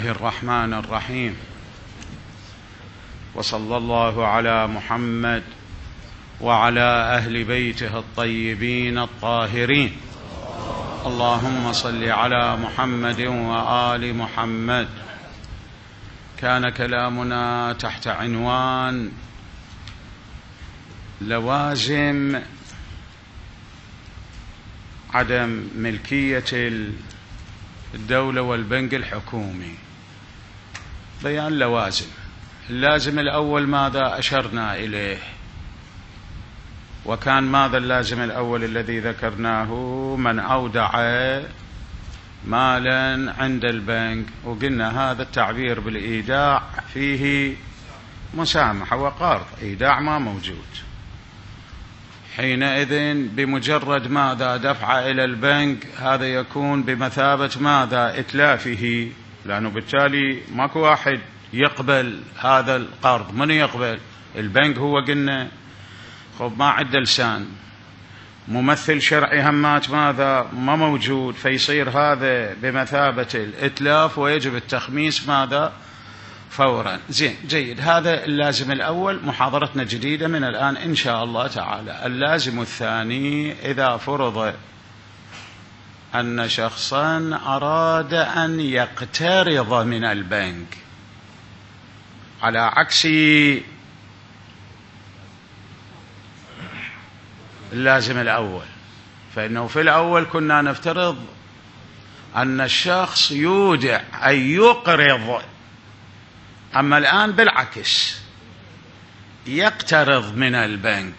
الرحمن الرحيم، وصلى الله على محمد وعلى أهل بيته الطيبين الطاهرين. اللهم صل على محمد وآل محمد. كان كلامنا تحت عنوان لوازم عدم ملكية الدولة والبنك الحكومي. بيان لوازم. اللازم الأول ماذا أشرنا إليه؟ وكان ماذا اللازم الأول الذي ذكرناه؟ من أودع مالا عند البنك، وقلنا هذا التعبير بالإيداع فيه مسامحة وقرض، إيداع ما موجود. حينئذ بمجرد ماذا دفع إلى البنك هذا يكون بمثابة ماذا؟ إتلافه، لأنه بالتالي ماكو واحد يقبل هذا القرض. من يقبل؟ البنك. هو قلنا خب ما عنده لسان، ممثل شرعي همات ماذا؟ ما موجود، فيصير هذا بمثابة الإتلاف ويجب التخميس ماذا؟ فورا. زين، جيد. هذا اللازم الأول. محاضرتنا جديدة من الآن إن شاء الله تعالى. اللازم الثاني: إذا فرض أن شخصا أراد أن يقترض من البنك على عكس اللازم الأول، فإنه في الأول كنا نفترض أن الشخص يودع أي يقرض، أما الآن بالعكس يقترض من البنك.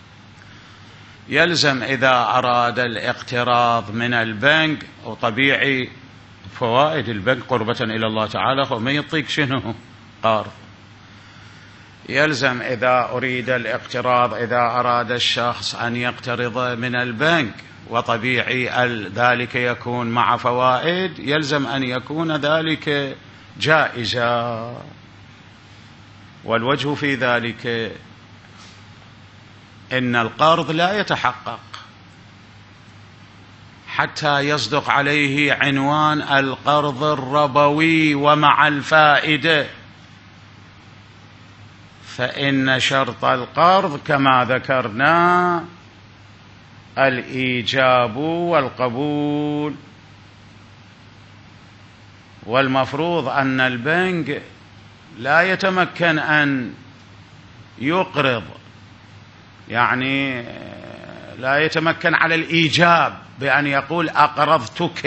يلزم إذا أراد الاقتراض من البنك، وطبيعي فوائد البنك قربة إلى الله تعالى وما يعطيك شنو؟ قرض. يلزم إذا أريد الاقتراض، إذا أراد الشخص أن يقترض من البنك وطبيعي ذلك يكون مع فوائد، يلزم أن يكون ذلك جائزة. والوجه في ذلك إن القرض لا يتحقق حتى يصدق عليه عنوان القرض الربوي ومع الفائدة، فإن شرط القرض كما ذكرنا الإيجاب والقبول. والمفروض أن البنك لا يتمكن أن يقرض، يعني لا يتمكن على الإيجاب بأن يقول أقرضتك،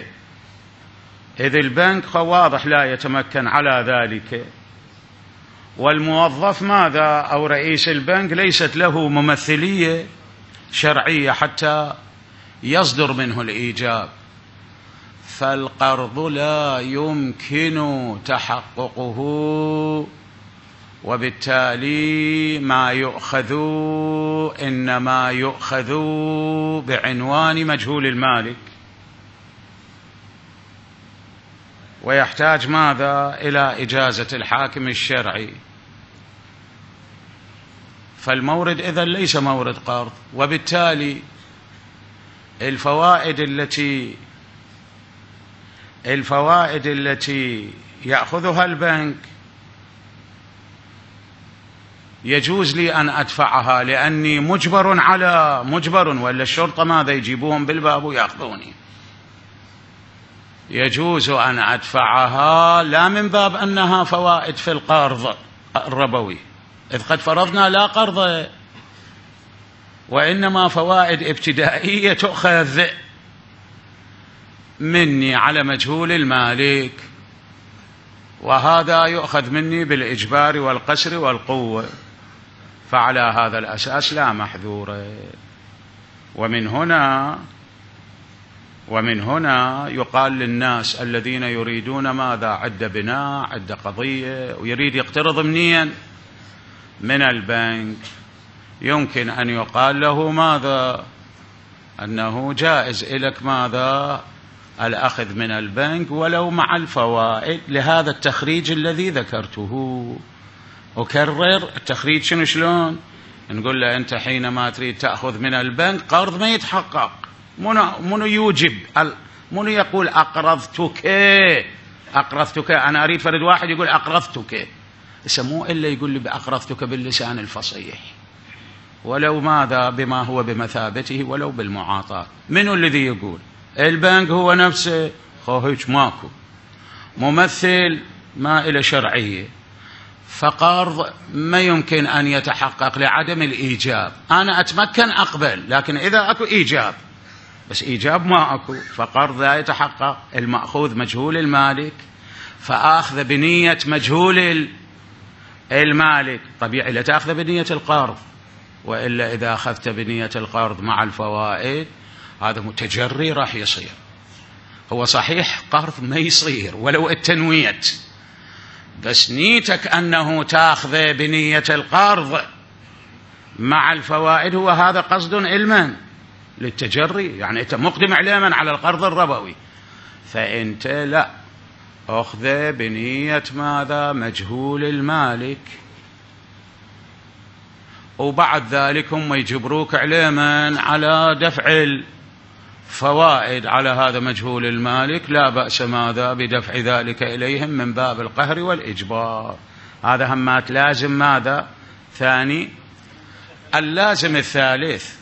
إذ البنك واضح لا يتمكن على ذلك. والموظف ماذا؟ أو رئيس البنك ليست له ممثلية شرعية حتى يصدر منه الإيجاب، فالقرض لا يمكن تحققه، وبالتالي ما يؤخذ إنما يؤخذ بعنوان مجهول المالك، ويحتاج ماذا؟ إلى إجازة الحاكم الشرعي. فالمورد إذن ليس مورد قرض، وبالتالي الفوائد التي يأخذها البنك يجوز لي أن أدفعها لأني مجبر، ولا الشرطة ماذا؟ يجيبوهم بالباب ويأخذوني. يجوز أن أدفعها لا من باب أنها فوائد في القرض الربوي، إذ قد فرضنا لا قرض، وإنما فوائد ابتدائية تؤخذ مني على مجهول المالك، وهذا يؤخذ مني بالإجبار والقسر والقوة، فعلى هذا الأساس لا محذور. ومن هنا يقال للناس الذين يريدون ماذا؟ عد بناء، عد قضية، ويريد يقترض منين؟ من البنك، يمكن أن يقال له ماذا؟ أنه جائز إليك ماذا؟ الأخذ من البنك ولو مع الفوائد، لهذا التخريج الذي ذكرته. أكرر التخريج شلون؟ نقول له أنت حينما تريد تأخذ من البنك قرض ما يتحقق، منو يوجب؟ منو يقول أقرضتك؟ أقرضتك، أنا أريد فرد واحد يقول أقرضتك، مو إلا يقول لي بأقرضتك باللسان الفصيح، ولو ماذا بما هو بمثابته ولو بالمعاطاة. منو الذي يقول؟ البنك هو نفسه. هيك ماكو ممثل ما إلى شرعية، فقرض ما يمكن أن يتحقق لعدم الإيجاب. أنا أتمكن أقبل، لكن إذا أكو إيجاب، بس إيجاب ما أكو، فقرض لا يتحقق. المأخوذ مجهول المالك، فآخذ بنية مجهول المالك، طبيعي لا تأخذ بنية القرض، وإلا إذا أخذت بنية القرض مع الفوائد هذا متجري راح يصير. هو صحيح قرض ما يصير ولو التنويت، بس نيتك أنه تأخذ بنية القرض مع الفوائد، هو هذا قصد علما للتجري، يعني أنت مقدم علما على القرض الربوي، فأنت لا أخذ بنية ماذا؟ مجهول المالك، وبعد ذلك هم يجبروك علما على دفع الفوائد على هذا مجهول المالك، لا بأس ماذا بدفع ذلك إليهم من باب القهر والإجبار. هذا همات لازم ماذا؟ ثاني. اللازم الثالث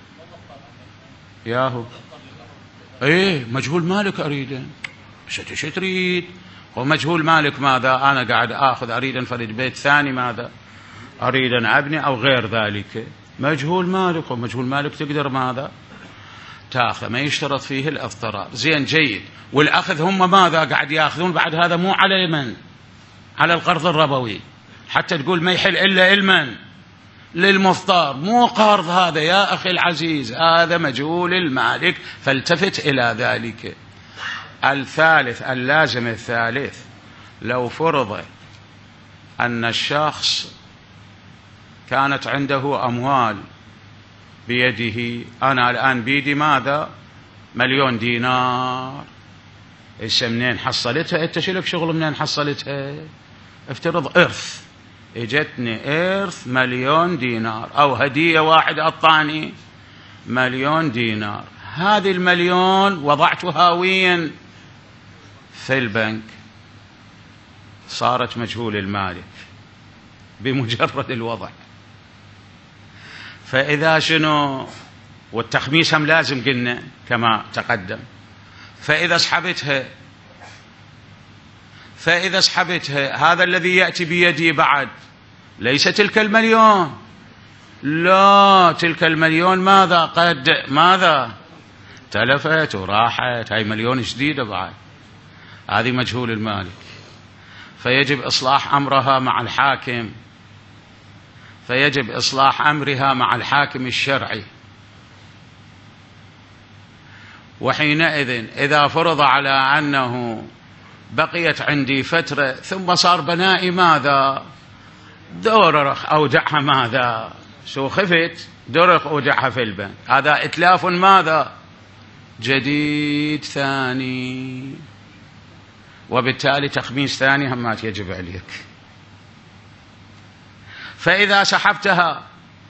ياهو ايه مجهول مالك أريد، شو تريد؟ هو مجهول مالك ماذا؟ أنا قاعد آخذ أريد أنفرد بيت ثاني ماذا؟ أريد أن أبني أو غير ذلك، مجهول مالك. ومجهول مالك تقدر ماذا؟ تأخذ، ما يشترط فيه الاضطرار. زين جيد. والأخذ هم ماذا؟ قاعد يأخذون بعد هذا مو على من؟ على القرض الربوي، حتى تقول ما يحل إلا علما للمضطر، مو قرض هذا يا أخي العزيز، هذا مجهول المالك، فالتفت إلى ذلك. الثالث، اللازم الثالث، لو فرض أن الشخص كانت عنده أموال بيده، أنا الآن بيدي ماذا؟ 1,000,000 دينار، إيش منين حصلتها؟ أنت شلك شغل منين حصلتها؟ افترض إرث، اجتني إرث 1,000,000 دينار، أو هدية واحد أعطاني 1,000,000 دينار، هذه 1,000,000 وضعتها وين؟ في البنك، صارت مجهول المالك بمجرد الوضع. فإذا شنو؟ والتخميس هم لازم قلنا كما تقدم. فإذا سحبتها هذا الذي يأتي بيدي بعد ليس تلك 1,000,000، لا، تلك 1,000,000 ماذا؟ قد ماذا؟ تلفت وراحت، هاي 1,000,000 جديدة بعد، هذه مجهول المالك، فيجب إصلاح أمرها مع الحاكم، فيجب إصلاح أمرها مع الحاكم الشرعي. وحينئذ إذا فرض على أنه بقيت عندي فترة ثم صار بنائي ماذا؟ دورخ أودعها ماذا؟ شو خفت؟ دورخ أودعها في البنك، هذا إتلاف ماذا؟ جديد ثاني، وبالتالي تخميس ثاني همات يجب عليك. فإذا سحبتها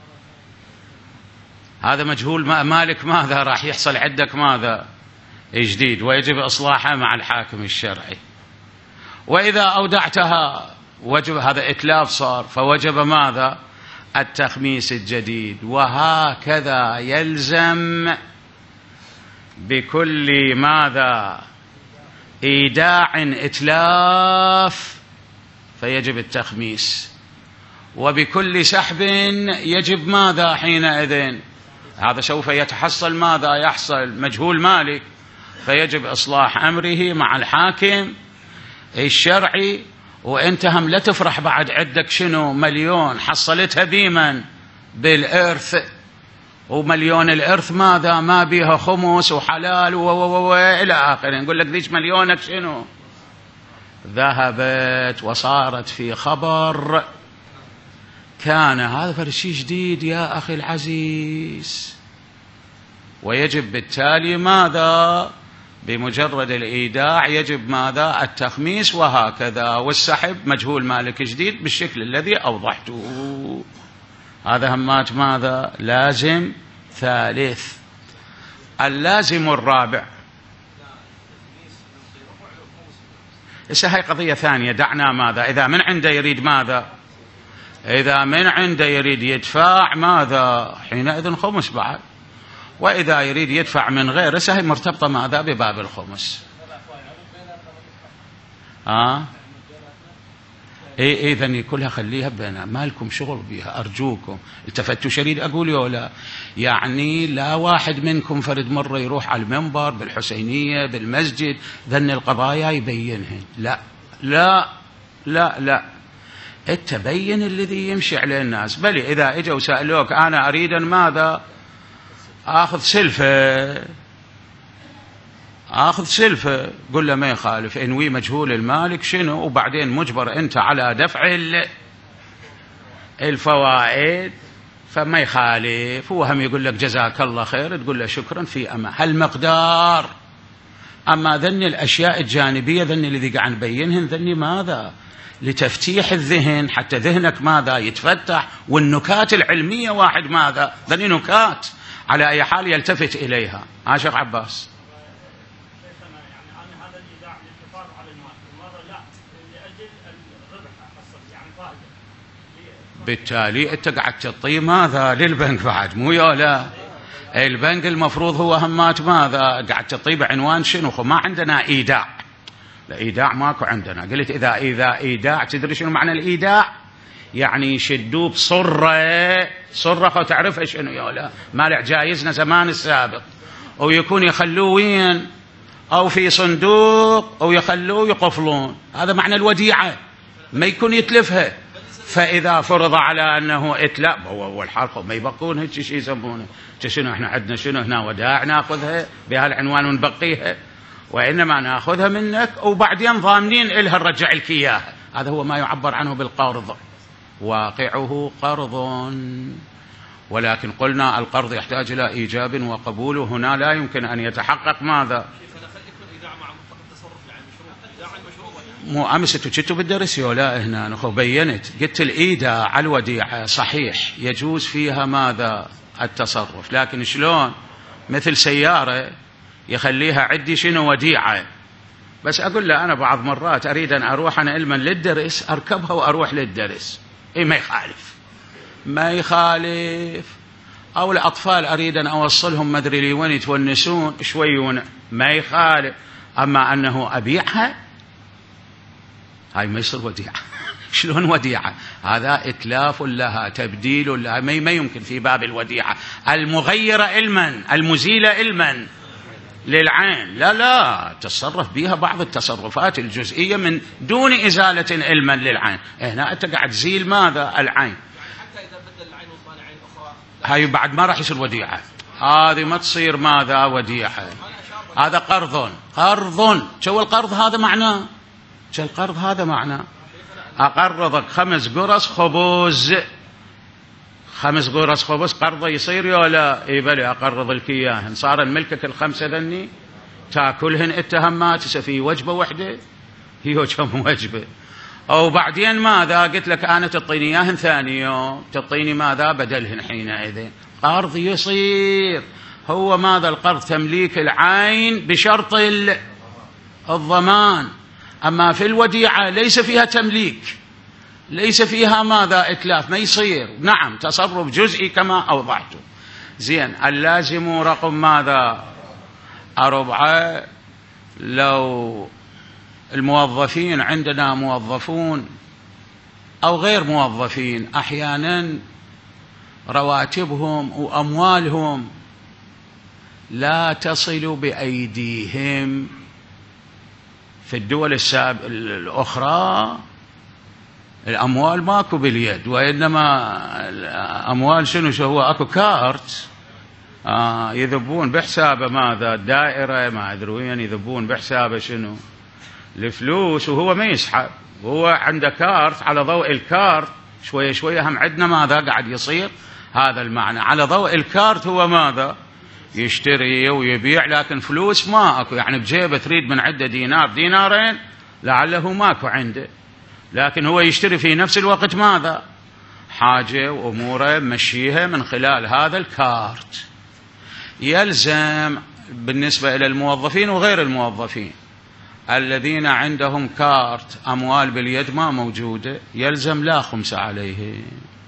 هذا مجهول مالك ماذا؟ راح يحصل عندك ماذا؟ جديد، ويجب إصلاحها مع الحاكم الشرعي. وإذا أودعتها وجب، هذا إتلاف صار، فوجب ماذا؟ التخميس الجديد. وهكذا يلزم بكل ماذا؟ إيداع إتلاف فيجب التخميس، وبكل سحب يجب ماذا حينئذ؟ هذا سوف يتحصل ماذا؟ يحصل مجهول مالك، فيجب إصلاح أمره مع الحاكم الشرعي. وأنت هم لا تفرح بعد عندك شنو 1,000,000 حصلتها بمن؟ بالإرث، و1,000,000 الإرث ماذا؟ ما بيها خمس وحلال إلى آخره، نقول لك ذيك 1,000,000 شنو؟ ذهبت وصارت في خبر كان. هذا فرشي جديد يا أخي العزيز، ويجب بالتالي ماذا؟ بمجرد الإيداع يجب ماذا؟ التخميس، وهكذا. والسحب مجهول مالك جديد بالشكل الذي أوضحته. هذا همات ماذا؟ لازم ثالث. اللازم الرابع، هسه هاي قضية ثانية، دعنا ماذا إذا من عنده يريد ماذا، إذا من عنده يريد يدفع ماذا حينئذ خمس بعد، وإذا يريد يدفع من غيره هي مرتبطة ماذا بباب الخمس. إذن كلها خليها بينا، ما لكم شغل بيها أرجوكم. التفتوا شريد أقول ولا يعني لا واحد منكم فرد مرة يروح على المنبر بالحسينية بالمسجد ذن القضايا يبينهن، لا لا لا لا، التبين الذي يمشي عليه الناس. بل إذا إجوا وسألوك أنا أريد ماذا آخذ سلفة قل له ما يخالف، انوي مجهول المالك شنو، وبعدين مجبر أنت على دفع الفوائد فما يخالف. هو هم يقول لك جزاك الله خير تقول له شكرا في أما هالمقدار. أما ذني الأشياء الجانبية ذني الذي قاعد نبينهن ذني ماذا لتفتيح الذهن حتى ذهنك ماذا يتفتح، والنكات العلمية واحد ماذا ذني نكات على أي حال يلتفت إليها. شيخ عباس بالتالي أنت قاعد تعطيه ماذا للبنك بعد مو يولا. البنك المفروض هو همات ماذا قاعد تعطيه بعنوان شنو، ما عندنا إيداع، لا إيداع ماكو عندنا. قلت إذا إيداع تدري شنو معنى الإيداع؟ يعني يشدوه بصرة تعرف شنو يولا، مالع جايزنا زمان السابق، أو يكون يخلوه وين أو في صندوق أو يخلوه يقفلون، هذا معنى الوديعة، ما يكون يتلفها. فإذا فرض على أنه إتلاف هو الحلقة ما يبقون هيك شيء يسمونه شنو، احنا عندنا شنو هنا ودائع ناخذها بهالعنوان ونبقيها، وإنما ناخذها منك وبعدين ضامنين إلها نرجع لك إياها. هذا هو ما يعبر عنه بالقرض، واقعه قرض. ولكن قلنا القرض يحتاج إلى إيجاب وقبول، هنا لا يمكن أن يتحقق ماذا. مو أمس كنتوا بالدرس ولا هنا نخو بينت قلت الإيداع على الوديعة صحيح يجوز فيها ماذا التصرف، لكن شلون مثل سيارة يخليها عندي شنو وديعة، بس أقول له أنا بعض مرات أريد أن أروح أنا علما للدرس أركبها وأروح للدرس، ما يخالف. أو الأطفال أريد أن أوصلهم مدري لي وين يتونسون شويون ما يخالف. أما أنه أبيعها هاي ما يصير وديعة. شلون وديعة؟ هذا إتلاف لها تبديل لها، ما يمكن في باب الوديعة المغيرة علما المزيلة علما للعين، لا تصرف بها بعض التصرفات الجزئية من دون إزالة علما للعين. هنا أنت قاعد تزيل ماذا العين، حتى إذا بدل العين وصار عين أخرى هاي بعد ما راح يصير وديعة، هذه ما تصير ماذا وديعة. هذا قرض شو القرض هذا معناه، شو القرض هذا معناه أقرضك 5 قرص خبز، 5 قرص خبز قرضه يصير ولا يبلي أقرض لك إياهن، صار الملكك ال5 ذني تاكلهن اتهامات في وجبة واحدة، هي كم وجبة. أو بعدين ماذا قلت لك أنا تعطيني إياهن ثاني يوم تعطيني ماذا بدلهن، حينئذ قرض يصير. هو ماذا القرض تمليك العين بشرط الضمان. أما في الوديعة ليس فيها تمليك، ليس فيها ماذا إتلاف، ما يصير. نعم تصرف جزئي كما أوضحته. زين اللازم رقم ماذا 4. لو الموظفين عندنا موظفون أو غير موظفين أحيانا رواتبهم وأموالهم لا تصل بأيديهم. في الدول الأخرى الأموال ماكو باليد، وإنما الأموال شنو هو أكو كارت يذبون بحسابه ماذا الدائرة ما أدري وين يذبون بحسابه شنو الفلوس، وهو ما يسحب، هو عنده كارت. على ضوء الكارت شوية شوية هم عندنا ماذا قاعد يصير هذا المعنى، على ضوء الكارت هو ماذا يشتري ويبيع، لكن فلوس ما أكو، يعني بجيبه تريد من عنده دينار دينارين لعله ماكو عنده، لكن هو يشتري في نفس الوقت ماذا حاجة وأموره مشيها من خلال هذا الكارت. يلزم بالنسبة إلى الموظفين وغير الموظفين الذين عندهم كارت أموال باليد ما موجودة يلزم لا خمس عليه،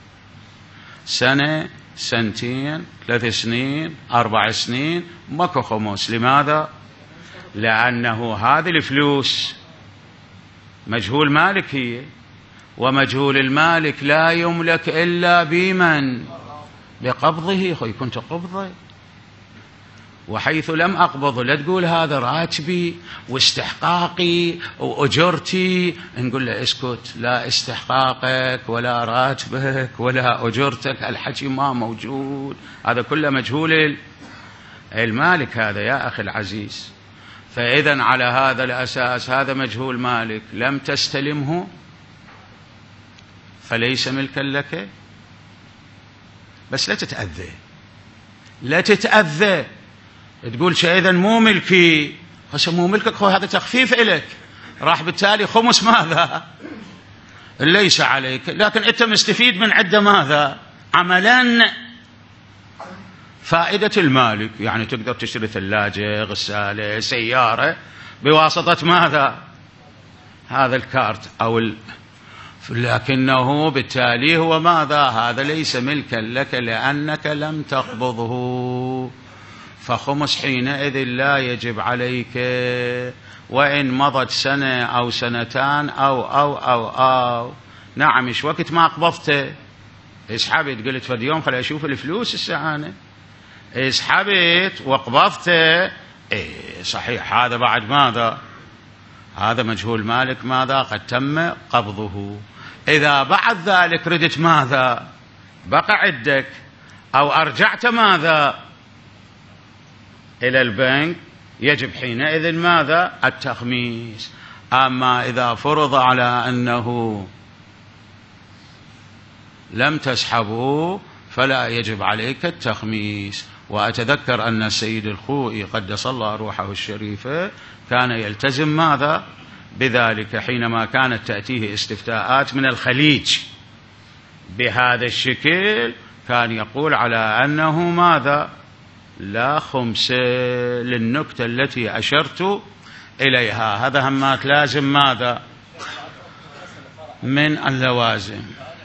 سنة، سنتين، 3 سنين، 4 سنين ماكو خمس. لماذا؟ لأنه هذه الفلوس مجهول مالك هي، ومجهول المالك لا يملك إلا بمن؟ بقبضه. يكون تقبضه، وحيث لم أقبضه لا تقول هذا راتبي واستحقاقي وأجرتي، نقول له اسكت، لا استحقاقك ولا راتبك ولا أجرتك، الحكي ما موجود، هذا كله مجهول المالك هذا يا أخي العزيز. فإذن على هذا الأساس هذا مجهول مالك لم تستلمه فليس ملكا لك. بس لا تتأذى، لا تتأذى تقول شيء إذن مو ملكي، هسه مو ملكك، هذا تخفيف إليك، راح بالتالي خمس ماذا؟ ليس عليك، لكن أنت مستفيد من عدة ماذا؟ عملا فائدة المالك، يعني تقدر تشتري ثلاجة، غسالة، سيارة بواسطة ماذا؟ هذا الكارت لكنه بالتالي هو ماذا؟ هذا ليس ملكا لك لأنك لم تقبضه، فخمس حينئذ لا يجب عليك، وإن مضت سنة أو سنتان أو نعم. إيش وقت ما قبضته اسحبت، قلت فد يوم خلي أشوف الفلوس السعانة، اسحبت وقبضته، صحيح هذا بعد ماذا؟ هذا مجهول مالك ماذا؟ قد تم قبضه. إذا بعد ذلك ردت ماذا؟ بقى عندك أو أرجعت ماذا؟ إلى البنك، يجب حينئذ ماذا؟ التخميس. أما إذا فرض على أنه لم تسحبه فلا يجب عليك التخميس. وأتذكر أن السيد الخوئي قدس الله روحه الشريفة كان يلتزم ماذا؟ بذلك، حينما كانت تأتيه استفتاءات من الخليج بهذا الشكل كان يقول على أنه ماذا؟ لا خمس، للنكتة التي أشرت إليها. هذا همات لازم ماذا؟ من اللوازم.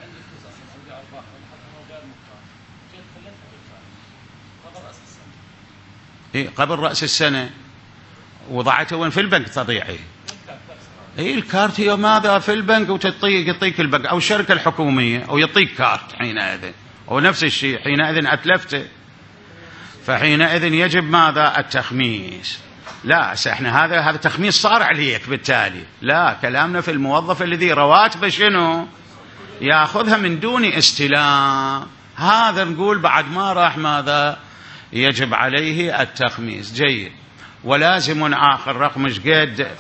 قبل رأس السنة وضعته وين؟ في البنك تضيعي. الكارت هي ماذا؟ في البنك، ويعطيك البنك أو الشركة الحكومية أو يعطيك كارت حينئذ، أو نفس الشيء حينئذ أتلفته، فحينئذ يجب ماذا؟ التخميس. لا احنا هذا تخميس صار عليك بالتالي، لا، كلامنا في الموظف الذي رواتبه شنو؟ ياخذها من دون استلام، هذا نقول بعد ما راح ماذا؟ يجب عليه التخميس. جيد. ولازم آخر رقم ايش قد؟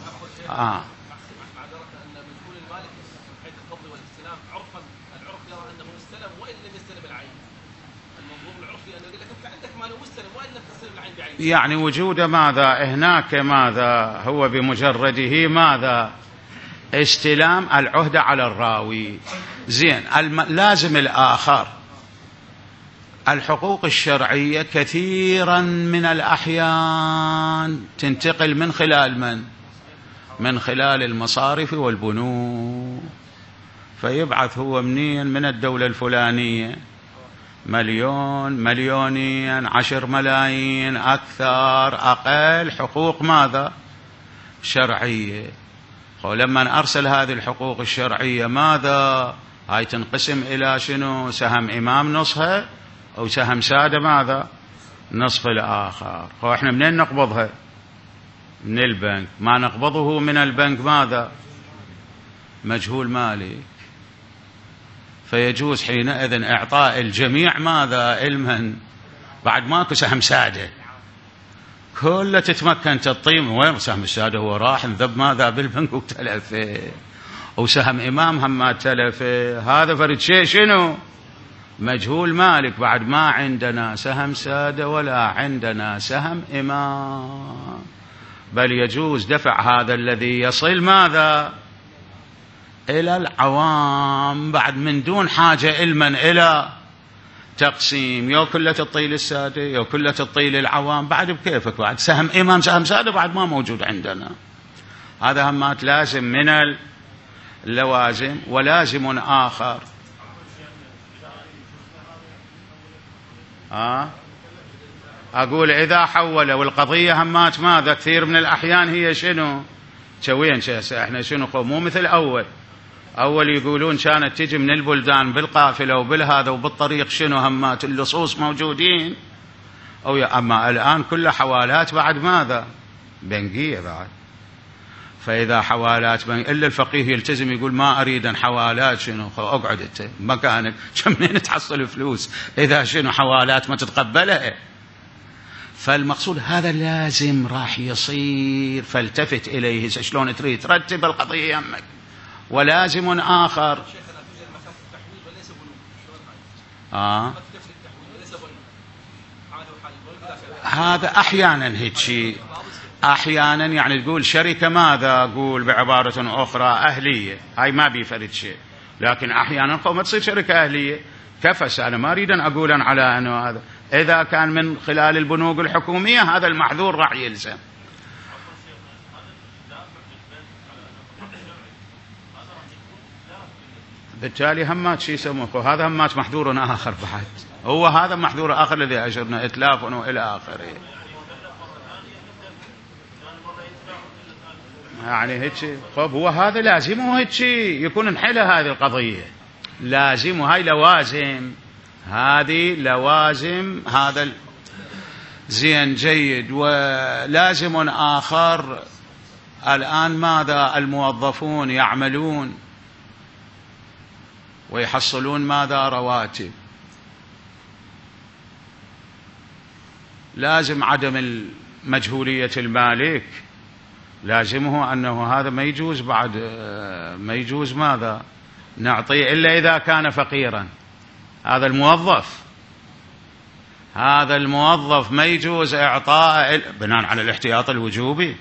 يعني وجود ماذا هناك ماذا هو بمجرده ماذا؟ استلام العهدة على الراوي. زين. لازم الآخر الحقوق الشرعية كثيرا من الأحيان تنتقل من خلال من؟ من خلال المصارف والبنوك. فيبعث هو منين؟ من الدولة الفلانية، 1,000,000 2,000,000 10 ملايين أكثر أقل حقوق ماذا؟ شرعية. ولما أرسل هذه الحقوق الشرعية ماذا؟ هاي تنقسم إلى شنو؟ سهم إمام نصها أو سهم سادة ماذا؟ نصف الآخر. وإحنا منين نقبضها؟ من البنك. ما نقبضه من البنك ماذا؟ مجهول مالك. فيجوز حينئذ إعطاء الجميع ماذا؟ المن بعد ماكو سهم سادة، كله تتمكن تطيم. وين سهم السادة؟ هو راح انذب ماذا؟ بالبنك وتلفه، وسهم إمام هم تلفه. هذا فرد شيء شنو؟ مجهول مالك، بعد ما عندنا سهم سادة ولا عندنا سهم إمام. بل يجوز دفع هذا الذي يصل ماذا؟ إلى العوام بعد من دون حاجة المن إلى تقسيم، يو كلة الطيل السادة يو كلة الطيل العوام، بعد بكيفك، بعد سهم إمام سهم سادة بعد ما موجود عندنا. هذا همات لازم من اللوازم. ولازم آخر أقول إذا حول، والقضية همات ماذا كثير من الأحيان هي شنو تسوين إحنا شنو مو مثل أول يقولون كانت تجي من البلدان بالقافلة وبالهذا وبالطريق شنو همات اللصوص موجودين، أما الآن كل حوالات بعد ماذا بنقية بعد. فإذا حوالات إلا الفقيه يلتزم يقول ما أريد أن حوالات شنو، أقعد أنت مكانك منين تحصل فلوس إذا شنو حوالات ما تتقبلها. فالمقصود هذا لازم راح يصير، فالتفت إليه شلون تريد ترتب القضية يمك. ولازم آخر هذا أحيانا هيك شيء، أحيانا يعني تقول شركة ماذا أقول بعبارة أخرى أهلية، هاي ما بيفرد شيء، لكن أحيانا ما تصير شركة أهلية كفس. أنا ما أريد أن أقول على أنه هذا إذا كان من خلال البنوك الحكومية هذا المحذور راح يلزم. بالتالي همات شي يسموه هذا همات محذور آخر بعد، هو هذا محذور آخر الذي أشرنا إتلاف وإلى آخره. يعني هيك طب هو هذا لازمه هيك يكون نحلها هذه القضية، لازم هاي لوازم، هذه لوازم هذا زين جيد. ولازم آخر الآن ماذا الموظفون يعملون ويحصلون ماذا رواتب، لازم عدم مجهولية المالك، لازمه أنه هذا ما يجوز بعد ما يجوز ماذا نعطيه إلا إذا كان فقيرا. هذا الموظف ما يجوز إعطاء بناء على الاحتياط الوجوبي،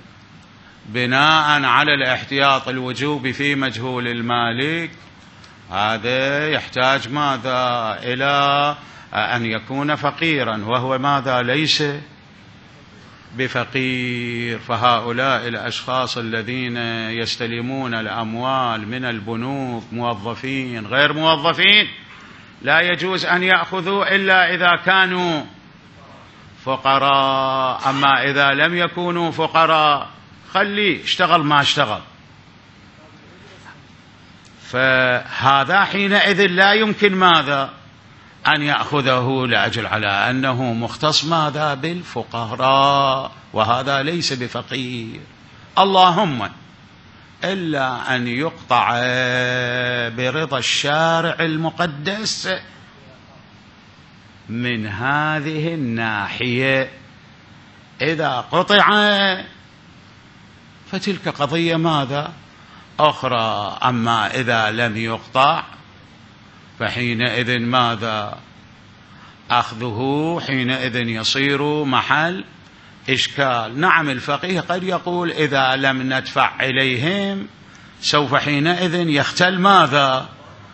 بناء على الاحتياط الوجوبي في مجهول المالك. هذا يحتاج ماذا إلى أن يكون فقيرا، وهو ماذا ليس بفقير. فهؤلاء الأشخاص الذين يستلمون الأموال من البنوك موظفين غير موظفين لا يجوز أن يأخذوا إلا إذا كانوا فقراء. أما إذا لم يكونوا فقراء خليه اشتغل ما اشتغل، فهذا حينئذ لا يمكن ماذا أن يأخذه لأجل على أنه مختص ماذا بالفقراء، وهذا ليس بفقير. اللهم إلا أن يقطع برضا الشارع المقدس من هذه الناحية. إذا قطع فتلك قضية ماذا أخرى. أما إذا لم يقطع فحينئذ ماذا أخذه حينئذ يصير محل إشكال. نعم الفقيه قد يقول إذا لم ندفع إليهم سوف حينئذ يختل ماذا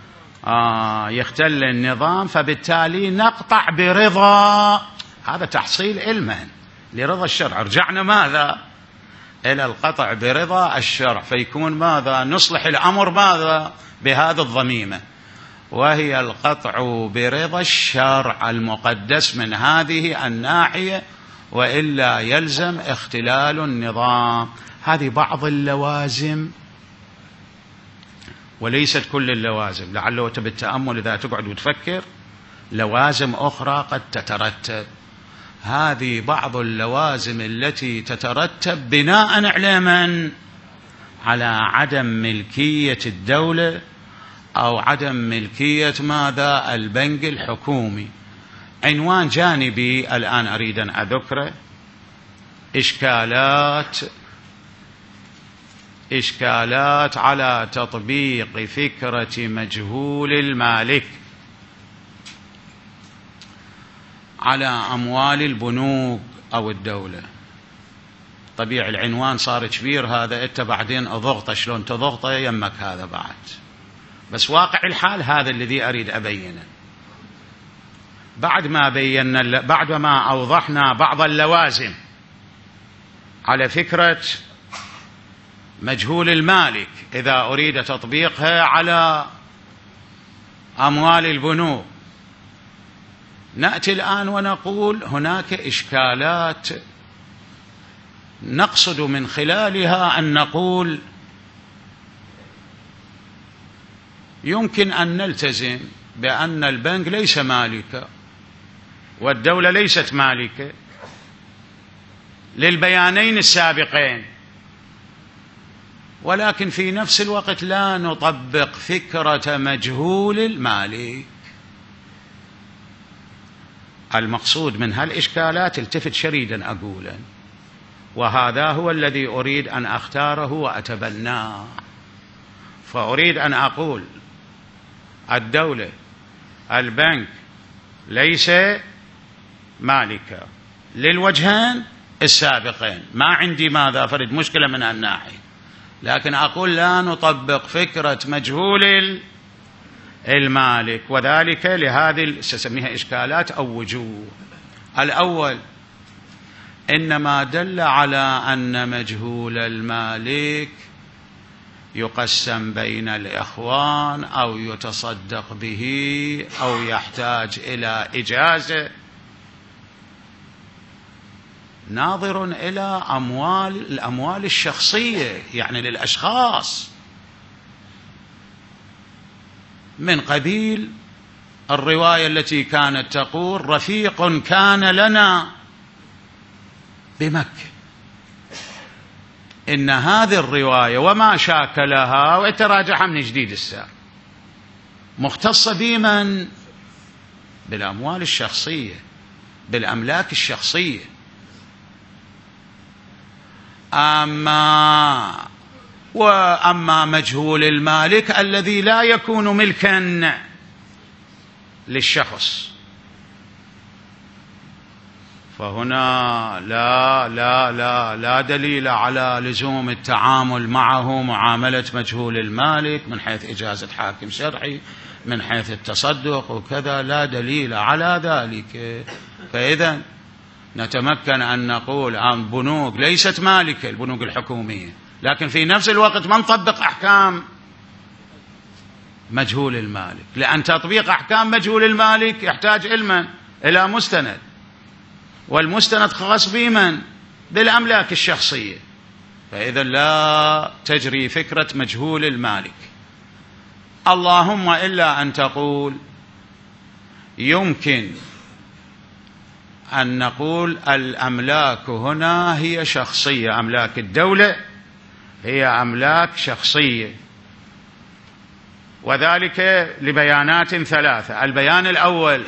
يختل النظام، فبالتالي نقطع برضا. هذا تحصيل علما لرضا الشرع. رجعنا ماذا إلى القطع برضا الشرع، فيكون ماذا نصلح الأمر ماذا بهذا الضميمة، وهي القطع برضا الشرع المقدس من هذه الناحية، وإلا يلزم اختلال النظام. هذه بعض اللوازم وليست كل اللوازم. لعله بالتأمل إذا تقعد وتفكر لوازم أخرى قد تترتب. هذه بعض اللوازم التي تترتب بناء على من؟ على عدم ملكية الدولة أو عدم ملكية ماذا البنك الحكومي. عنوان جانبي الآن أريد أن أذكره: إشكالات على تطبيق فكرة مجهول المالك على أموال البنوك أو الدولة. طبيعي العنوان صار كبير هذا، أنت بعدين أضغطه شلون تضغطه يمك هذا بعد، بس واقع الحال هذا الذي أريد أبينه. بعد ما أوضحنا بعض اللوازم على فكرة مجهول المالك إذا أريد تطبيقها على أموال البنوك. نأتي الآن ونقول هناك إشكالات نقصد من خلالها أن نقول يمكن أن نلتزم بأن البنك ليس مالكا والدولة ليست مالكة للبيانين السابقين، ولكن في نفس الوقت لا نطبق فكرة مجهول المالك. المقصود من هالإشكالات التفت شريدا أقولا، وهذا هو الذي أريد أن أختاره وأتبناه. فأريد أن أقول الدولة البنك ليس مالكا للوجهين السابقين، ما عندي ماذا فرد مشكلة من الناحية، لكن أقول لا نطبق فكرة مجهول المالك، وذلك لهذه سأسميها إشكالات أو وجوه. الأول، إنما دل على أن مجهول المالك يقسم بين الإخوان أو يتصدق به أو يحتاج إلى إجازة، ناظر إلى الأموال الشخصية يعني للأشخاص، من قبيل الرواية التي كانت تقول رفيق كان لنا بمكة. إن هذه الرواية وما شاكلها وتراجعها من جديد الساعة مختصة بمن؟ بالأموال الشخصية، بالأملاك الشخصية. وأما مجهول المالك الذي لا يكون ملكا للشخص، فهنا لا دليل على لزوم التعامل معه معاملة مجهول المالك من حيث إجازة حاكم شرعي، من حيث التصدق وكذا، لا دليل على ذلك. فإذا نتمكن أن نقول عن بنوك ليست مالكة، البنوك الحكومية، لكن في نفس الوقت ما نطبق أحكام مجهول المالك، لأن تطبيق أحكام مجهول المالك يحتاج إلى مستند، والمستند خاص بمن؟ بالأملاك الشخصية. فإذا لا تجري فكرة مجهول المالك، اللهم إلا أن تقول يمكن أن نقول الأملاك هنا هي شخصية، أملاك الدولة هي أملاك شخصية، وذلك لبيانات ثلاثة. البيان الأول،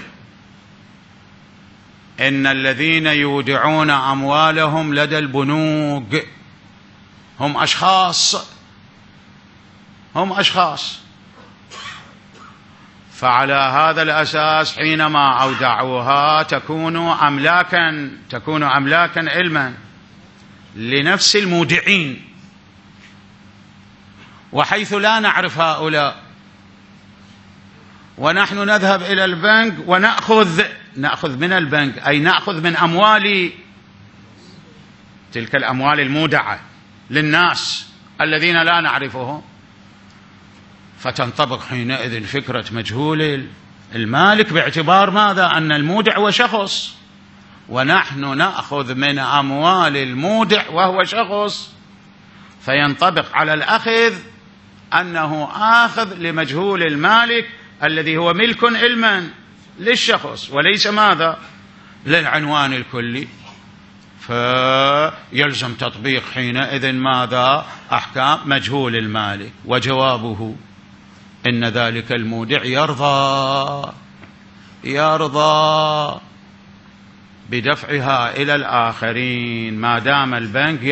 إن الذين يودعون أموالهم لدى البنوك هم أشخاص، فعلى هذا الأساس حينما أودعوها تكون أملاكا علما لنفس المودعين، وحيث لا نعرف هؤلاء ونحن نذهب إلى البنك ونأخذ من البنك، أي نأخذ من أموال تلك الأموال المودعة للناس الذين لا نعرفهم، فتنطبق حينئذ فكرة مجهول المالك باعتبار ماذا؟ أن المودع هو شخص، ونحن نأخذ من أموال المودع وهو شخص، فينطبق على الأخذ أنه آخذ لمجهول المالك الذي هو ملك علما للشخص وليس ماذا؟ للعنوان الكلي، فيلزم تطبيق حينئذ ماذا؟ أحكام مجهول المالك. وجوابه إن ذلك المودع يرضى بدفعها إلى الآخرين ما دام البنك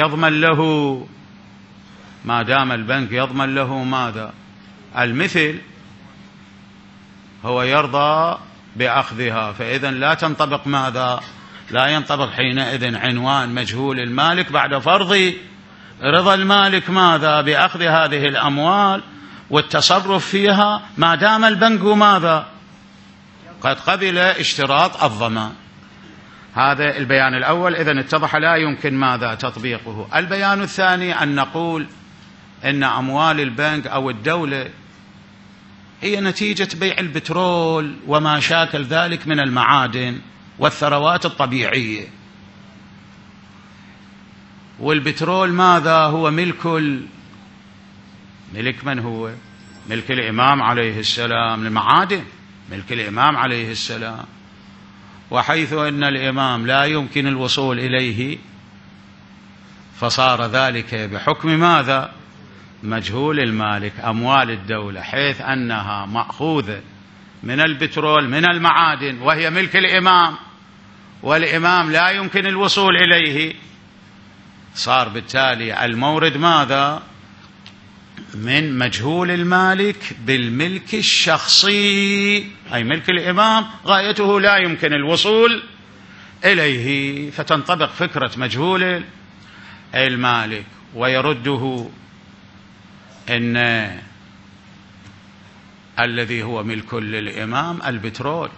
يضمن له ماذا؟ المثل، هو يرضى بأخذها. فإذن لا تنطبق ماذا؟ لا ينطبق حينئذ عنوان مجهول المالك بعد فرض رضا المالك ماذا؟ بأخذ هذه الأموال والتصرف فيها ما دام البنك ماذا؟ قد قبل اشتراط الضمان. هذا البيان الأول، إذن اتضح لا يمكن ماذا؟ تطبيقه. البيان الثاني أن نقول إن أموال البنك أو الدولة هي نتيجة بيع البترول وما شاكل ذلك من المعادن والثروات الطبيعية. والبترول ماذا هو؟ ملك من هو؟ ملك الإمام عليه السلام. المعادن ملك الإمام عليه السلام، وحيث أن الإمام لا يمكن الوصول إليه فصار ذلك بحكم ماذا؟ مجهول المالك. أموال الدولة حيث أنها مأخوذة من البترول من المعادن وهي ملك الإمام والإمام لا يمكن الوصول إليه، صار بالتالي المورد ماذا؟ من مجهول المالك بالملك الشخصي، أي ملك الإمام غايته لا يمكن الوصول إليه، فتنطبق فكرة مجهول المالك. ويرده إن الذي هو ملك للإمام البترول،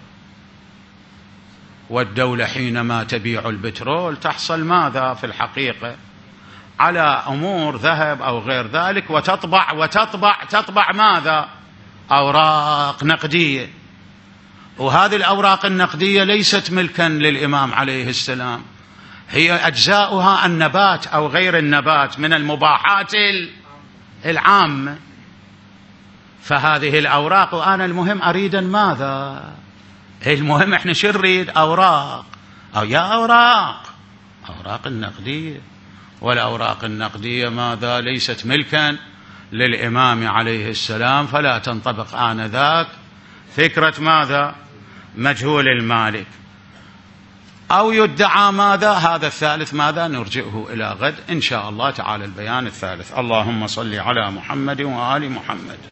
والدولة حينما تبيع البترول تحصل ماذا في الحقيقة؟ على أمور ذهب أو غير ذلك، وتطبع ماذا؟ أوراق نقدية. وهذه الأوراق النقدية ليست ملكا للإمام عليه السلام، هي أجزاؤها النبات أو غير النبات من المباحات العامة. فهذه الأوراق، وأنا المهم أريدا ماذا؟ المهم إحنا شو نريد؟ أوراق، أو يا أوراق النقدية. والأوراق النقدية ماذا؟ ليست ملكا للإمام عليه السلام، فلا تنطبق آنذاك فكرة ماذا؟ مجهول المالك. أو يدعى ماذا؟ هذا الثالث ماذا؟ نرجئه إلى غد إن شاء الله تعالى البيان الثالث. اللهم صل على محمد وآل محمد.